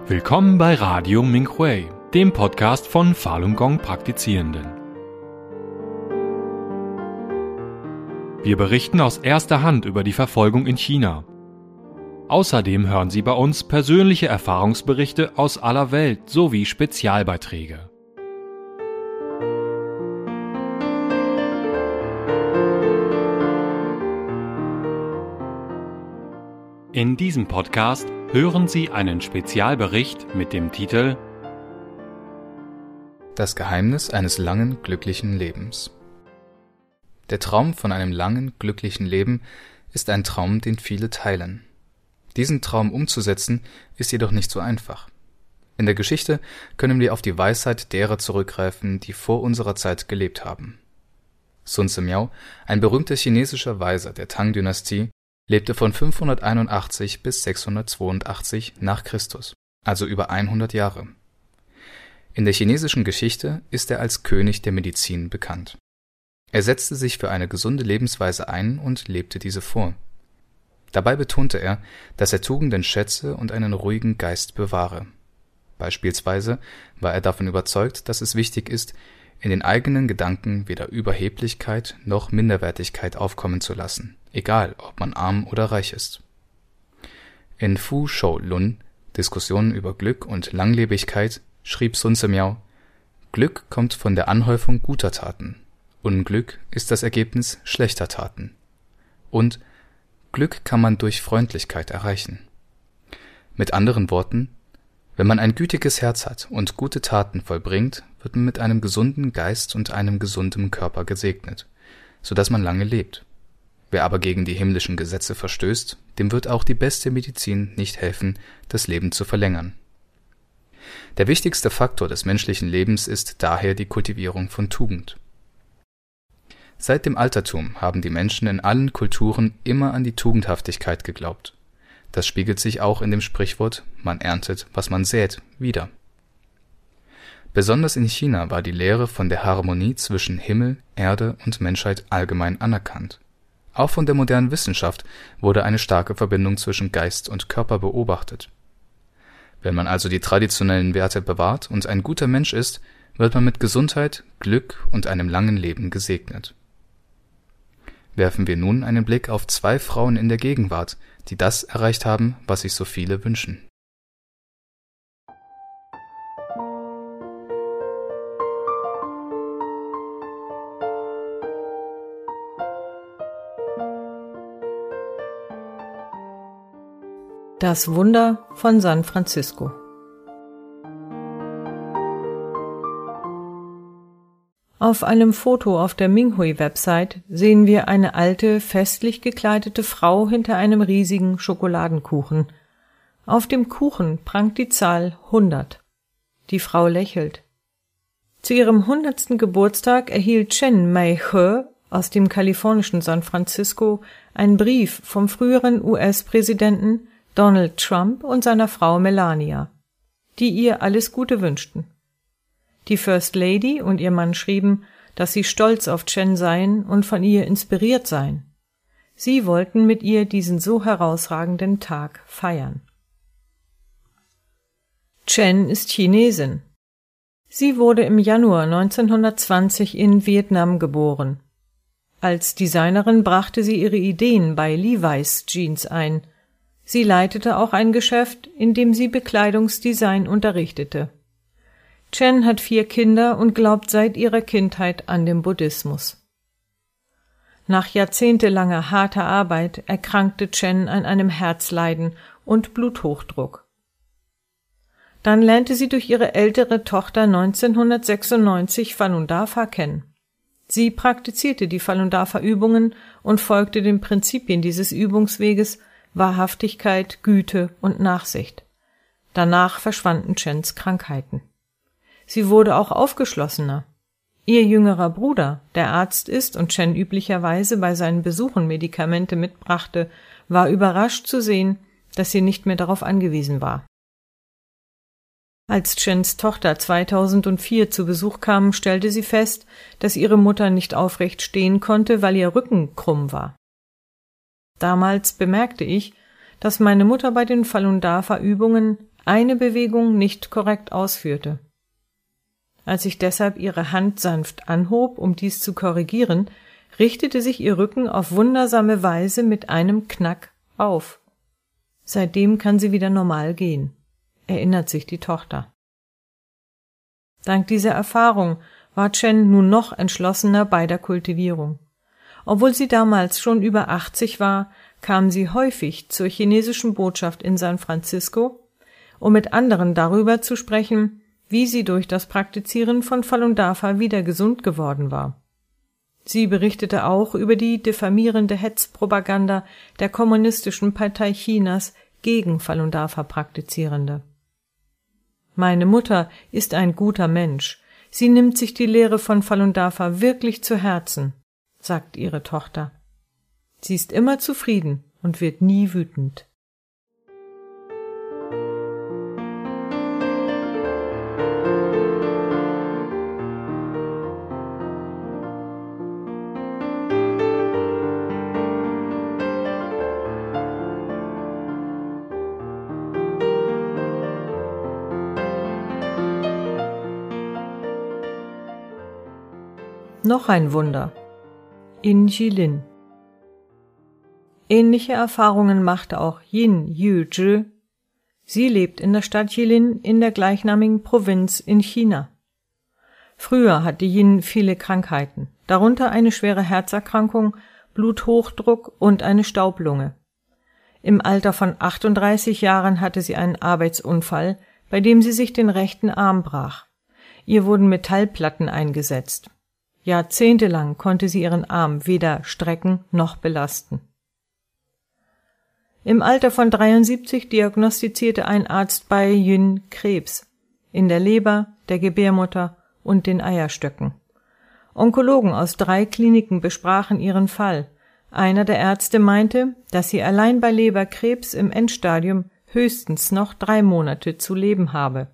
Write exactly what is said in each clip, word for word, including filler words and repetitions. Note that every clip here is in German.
Willkommen bei Radio Minhui, dem Podcast von Falun Gong Praktizierenden. Wir berichten aus erster Hand über die Verfolgung in China. Außerdem hören Sie bei uns persönliche Erfahrungsberichte aus aller Welt sowie Spezialbeiträge. In diesem Podcast hören Sie einen Spezialbericht mit dem Titel Das Geheimnis eines langen, glücklichen Lebens. Der Traum von einem langen, glücklichen Leben ist ein Traum, den viele teilen. Diesen Traum umzusetzen, ist jedoch nicht so einfach. In der Geschichte können wir auf die Weisheit derer zurückgreifen, die vor unserer Zeit gelebt haben. Sun Zimiao, ein berühmter chinesischer Weiser der Tang-Dynastie, lebte von fünfhunderteinundachtzig bis sechshundertzweiundachtzig nach Christus, also über hundert Jahre. In der chinesischen Geschichte ist er als König der Medizin bekannt. Er setzte sich für eine gesunde Lebensweise ein und lebte diese vor. Dabei betonte er, dass er Tugenden schätze und einen ruhigen Geist bewahre. Beispielsweise war er davon überzeugt, dass es wichtig ist, in den eigenen Gedanken weder Überheblichkeit noch Minderwertigkeit aufkommen zu lassen, egal ob man arm oder reich ist. In Fu Shou Lun, Diskussionen über Glück und Langlebigkeit, schrieb Sun Zimiao: Glück kommt von der Anhäufung guter Taten, Unglück ist das Ergebnis schlechter Taten. Und Glück kann man durch Freundlichkeit erreichen. Mit anderen Worten, wenn man ein gütiges Herz hat und gute Taten vollbringt, wird man mit einem gesunden Geist und einem gesunden Körper gesegnet, so dass man lange lebt. Wer aber gegen die himmlischen Gesetze verstößt, dem wird auch die beste Medizin nicht helfen, das Leben zu verlängern. Der wichtigste Faktor des menschlichen Lebens ist daher die Kultivierung von Tugend. Seit dem Altertum haben die Menschen in allen Kulturen immer an die Tugendhaftigkeit geglaubt. Das spiegelt sich auch in dem Sprichwort „Man erntet, was man sät“ wider. Besonders in China war die Lehre von der Harmonie zwischen Himmel, Erde und Menschheit allgemein anerkannt. Auch von der modernen Wissenschaft wurde eine starke Verbindung zwischen Geist und Körper beobachtet. Wenn man also die traditionellen Werte bewahrt und ein guter Mensch ist, wird man mit Gesundheit, Glück und einem langen Leben gesegnet. Werfen wir nun einen Blick auf zwei Frauen in der Gegenwart, die das erreicht haben, was sich so viele wünschen. Das Wunder von San Francisco. Auf einem Foto auf der Minhui-Website sehen wir eine alte, festlich gekleidete Frau hinter einem riesigen Schokoladenkuchen. Auf dem Kuchen prangt die Zahl hundert. Die Frau lächelt. Zu ihrem hundertsten Geburtstag erhielt Chen Mei-he aus dem kalifornischen San Francisco einen Brief vom früheren U S-Präsidenten Donald Trump und seiner Frau Melania, die ihr alles Gute wünschten. Die First Lady und ihr Mann schrieben, dass sie stolz auf Chen seien und von ihr inspiriert seien. Sie wollten mit ihr diesen so herausragenden Tag feiern. Chen ist Chinesin. Sie wurde im Januar neunzehnhundertzwanzig in Vietnam geboren. Als Designerin brachte sie ihre Ideen bei Levi's Jeans ein. Sie leitete auch ein Geschäft, in dem sie Bekleidungsdesign unterrichtete. Chen hat vier Kinder und glaubt seit ihrer Kindheit an den Buddhismus. Nach jahrzehntelanger harter Arbeit erkrankte Chen an einem Herzleiden und Bluthochdruck. Dann lernte sie durch ihre ältere Tochter neunzehnhundertsechsundneunzig Falun Dafa kennen. Sie praktizierte die Falun Dafa Übungen und folgte den Prinzipien dieses Übungsweges: Wahrhaftigkeit, Güte und Nachsicht. Danach verschwanden Chens Krankheiten. Sie wurde auch aufgeschlossener. Ihr jüngerer Bruder, der Arzt ist und Chen üblicherweise bei seinen Besuchen Medikamente mitbrachte, war überrascht zu sehen, dass sie nicht mehr darauf angewiesen war. Als Chens Tochter zweitausendvier zu Besuch kam, stellte sie fest, dass ihre Mutter nicht aufrecht stehen konnte, weil ihr Rücken krumm war. Damals bemerkte ich, dass meine Mutter bei den Falun Dafa Übungen eine Bewegung nicht korrekt ausführte. Als ich deshalb ihre Hand sanft anhob, um dies zu korrigieren, richtete sich ihr Rücken auf wundersame Weise mit einem Knack auf. Seitdem kann sie wieder normal gehen, erinnert sich die Tochter. Dank dieser Erfahrung war Chen nun noch entschlossener bei der Kultivierung. Obwohl sie damals schon über achtzig war, kam sie häufig zur chinesischen Botschaft in San Francisco, um mit anderen darüber zu sprechen, wie sie durch das Praktizieren von Falun Dafa wieder gesund geworden war. Sie berichtete auch über die diffamierende Hetzpropaganda der Kommunistischen Partei Chinas gegen Falun Dafa Praktizierende. Meine Mutter ist ein guter Mensch. Sie nimmt sich die Lehre von Falun Dafa wirklich zu Herzen, sagt ihre Tochter. Sie ist immer zufrieden und wird nie wütend. Noch ein Wunder. In Jilin. Ähnliche Erfahrungen machte auch Yin Yuzhi. Sie lebt in der Stadt Jilin in der gleichnamigen Provinz in China. Früher hatte Yin viele Krankheiten, darunter eine schwere Herzerkrankung, Bluthochdruck und eine Staublunge. Im Alter von achtunddreißig Jahren hatte sie einen Arbeitsunfall, bei dem sie sich den rechten Arm brach. Ihr wurden Metallplatten eingesetzt. Jahrzehntelang konnte sie ihren Arm weder strecken noch belasten. Im Alter von dreiundsiebzig diagnostizierte ein Arzt bei Yin Krebs in der Leber, der Gebärmutter und den Eierstöcken. Onkologen aus drei Kliniken besprachen ihren Fall. Einer der Ärzte meinte, dass sie allein bei Leberkrebs im Endstadium höchstens noch drei Monate zu leben habe.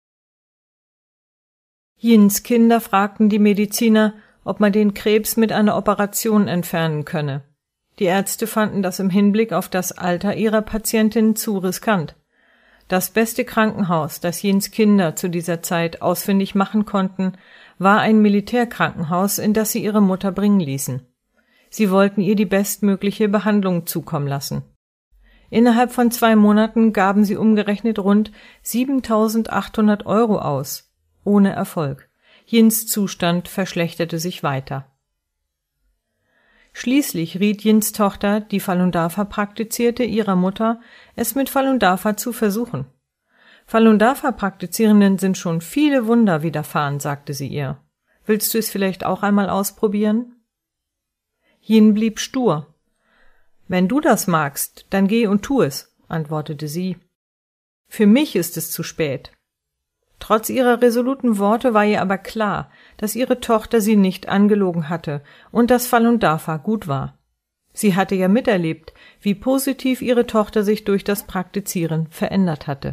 Yins Kinder fragten die Mediziner, ob man den Krebs mit einer Operation entfernen könne. Die Ärzte fanden das im Hinblick auf das Alter ihrer Patientin zu riskant. Das beste Krankenhaus, das Yins Kinder zu dieser Zeit ausfindig machen konnten, war ein Militärkrankenhaus, in das sie ihre Mutter bringen ließen. Sie wollten ihr die bestmögliche Behandlung zukommen lassen. Innerhalb von zwei Monaten gaben sie umgerechnet rund siebentausendachthundert Euro aus. Ohne Erfolg. Yins Zustand verschlechterte sich weiter. Schließlich riet Yins Tochter, die Falun Dafa praktizierte, ihrer Mutter, es mit Falun Dafa zu versuchen. Falun Dafa Praktizierenden sind schon viele Wunder widerfahren, sagte sie ihr. Willst du es vielleicht auch einmal ausprobieren? Yin blieb stur. Wenn du das magst, dann geh und tu es, antwortete sie. Für mich ist es zu spät. Trotz ihrer resoluten Worte war ihr aber klar, dass ihre Tochter sie nicht angelogen hatte und dass Falun Dafa gut war. Sie hatte ja miterlebt, wie positiv ihre Tochter sich durch das Praktizieren verändert hatte.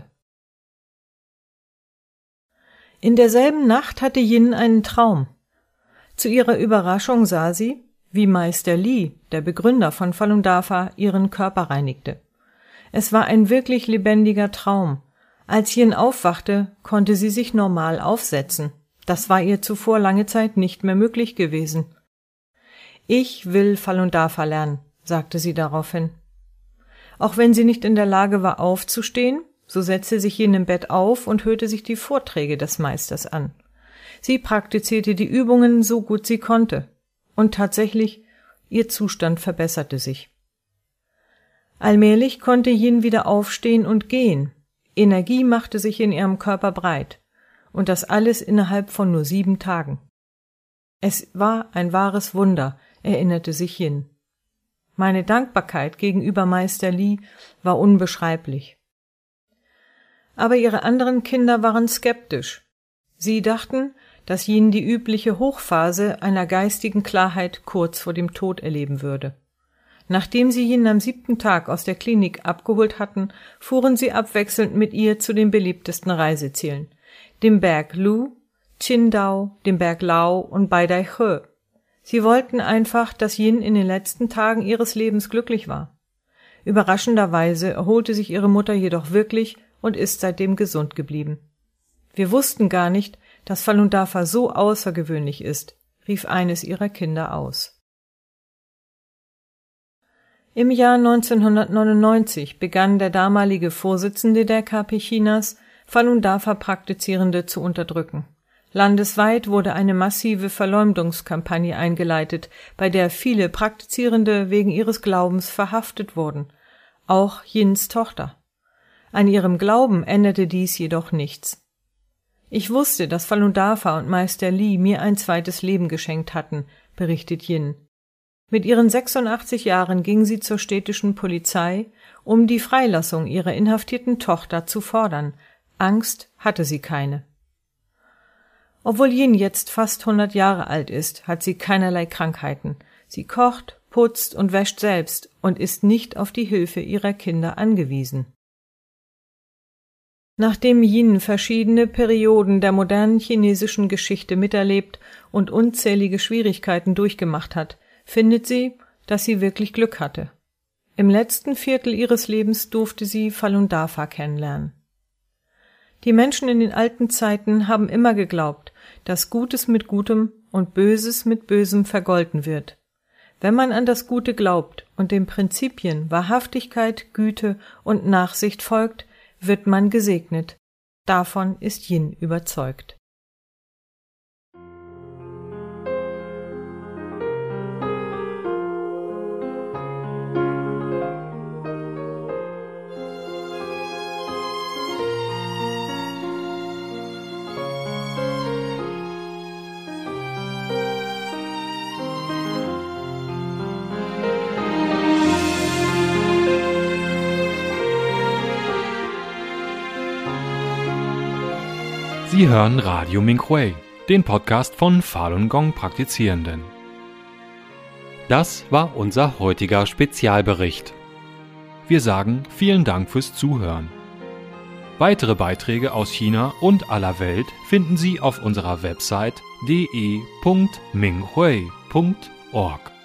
In derselben Nacht hatte Yin einen Traum. Zu ihrer Überraschung sah sie, wie Meister Li, der Begründer von Falun Dafa, ihren Körper reinigte. Es war ein wirklich lebendiger Traum. Als Yin aufwachte, konnte sie sich normal aufsetzen. Das war ihr zuvor lange Zeit nicht mehr möglich gewesen. Ich will Falun Dafa lernen, sagte sie daraufhin. Auch wenn sie nicht in der Lage war, aufzustehen, so setzte sich Yin im Bett auf und hörte sich die Vorträge des Meisters an. Sie praktizierte die Übungen so gut sie konnte. Und tatsächlich, ihr Zustand verbesserte sich. Allmählich konnte Yin wieder aufstehen und gehen. Energie machte sich in ihrem Körper breit, und das alles innerhalb von nur sieben Tagen. Es war ein wahres Wunder, erinnerte sich Yin. Meine Dankbarkeit gegenüber Meister Li war unbeschreiblich. Aber ihre anderen Kinder waren skeptisch. Sie dachten, dass Yin die übliche Hochphase einer geistigen Klarheit kurz vor dem Tod erleben würde. Nachdem sie Yin am siebten Tag aus der Klinik abgeholt hatten, fuhren sie abwechselnd mit ihr zu den beliebtesten Reisezielen, dem Berg Lu, Qingdao, dem Berg Lao und Baidaihe. Sie wollten einfach, dass Yin in den letzten Tagen ihres Lebens glücklich war. Überraschenderweise erholte sich ihre Mutter jedoch wirklich und ist seitdem gesund geblieben. Wir wussten gar nicht, dass Falun Dafa so außergewöhnlich ist, rief eines ihrer Kinder aus. Im Jahr neunzehnhundertneunundneunzig begann der damalige Vorsitzende der K P Chinas, Falun Dafa-Praktizierende zu unterdrücken. Landesweit wurde eine massive Verleumdungskampagne eingeleitet, bei der viele Praktizierende wegen ihres Glaubens verhaftet wurden, auch Yins Tochter. An ihrem Glauben änderte dies jedoch nichts. Ich wusste, dass Falun Dafa und Meister Li mir ein zweites Leben geschenkt hatten, berichtet Yin. Mit ihren sechsundachtzig Jahren ging sie zur städtischen Polizei, um die Freilassung ihrer inhaftierten Tochter zu fordern. Angst hatte sie keine. Obwohl Yin jetzt fast hundert Jahre alt ist, hat sie keinerlei Krankheiten. Sie kocht, putzt und wäscht selbst und ist nicht auf die Hilfe ihrer Kinder angewiesen. Nachdem Yin verschiedene Perioden der modernen chinesischen Geschichte miterlebt und unzählige Schwierigkeiten durchgemacht hat, findet sie, dass sie wirklich Glück hatte. Im letzten Viertel ihres Lebens durfte sie Falun Dafa kennenlernen. Die Menschen in den alten Zeiten haben immer geglaubt, dass Gutes mit Gutem und Böses mit Bösem vergolten wird. Wenn man an das Gute glaubt und den Prinzipien Wahrhaftigkeit, Güte und Nachsicht folgt, wird man gesegnet. Davon ist Yin überzeugt. Sie hören Radio Minhui, den Podcast von Falun Gong Praktizierenden. Das war unser heutiger Spezialbericht. Wir sagen vielen Dank fürs Zuhören. Weitere Beiträge aus China und aller Welt finden Sie auf unserer Website d e punkt minhui punkt org.